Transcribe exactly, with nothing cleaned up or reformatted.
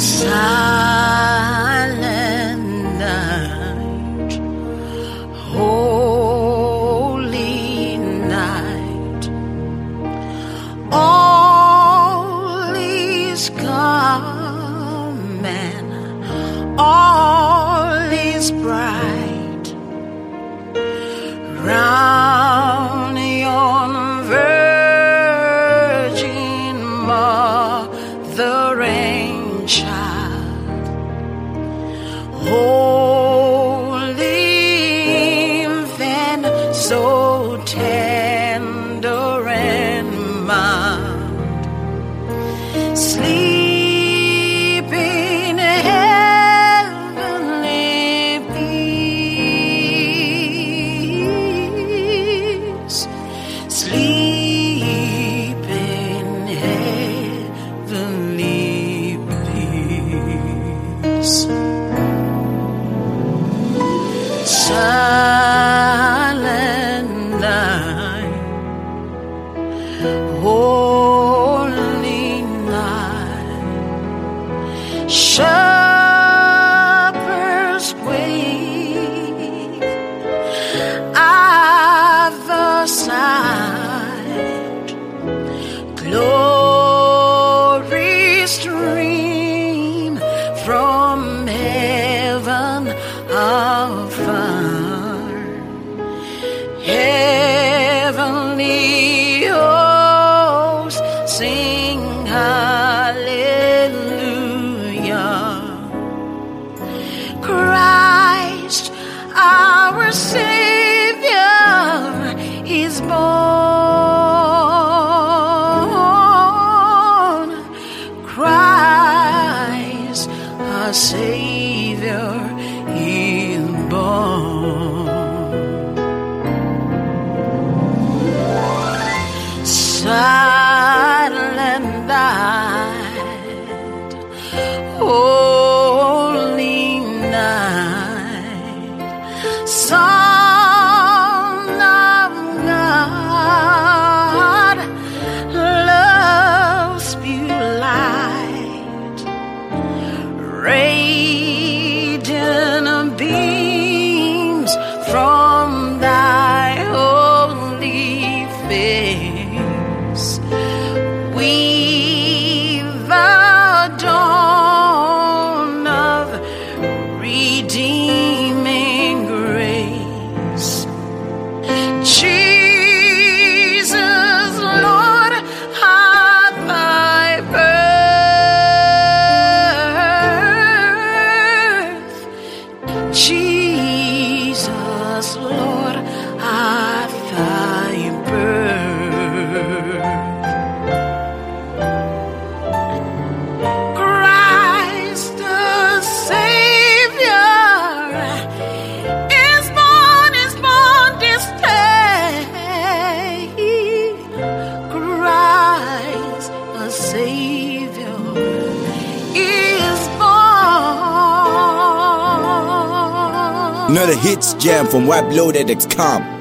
Silent night, holy night, all is calm and all is bright round yon virgin mother and child, holy infant, so tender and mild, sleep in heavenly peace, sleep in heavenly peace. Silent night, holy night, shepherds wait at the side, glory stream from heaven afar, heavenly hosts sing hallelujah. Christ our Savior is born. Christ our Savior is born. Silent night, holy night, Son of God, love's pure light, radiant beams from thy holy face. We the dawn of redeeming grace. Jesus, Lord, at thy birth. Jesus, Lord, at thy birth. Christ the Savior is born, is born this day. Christ the Savior is born. Another hits jam from web loaded dot com.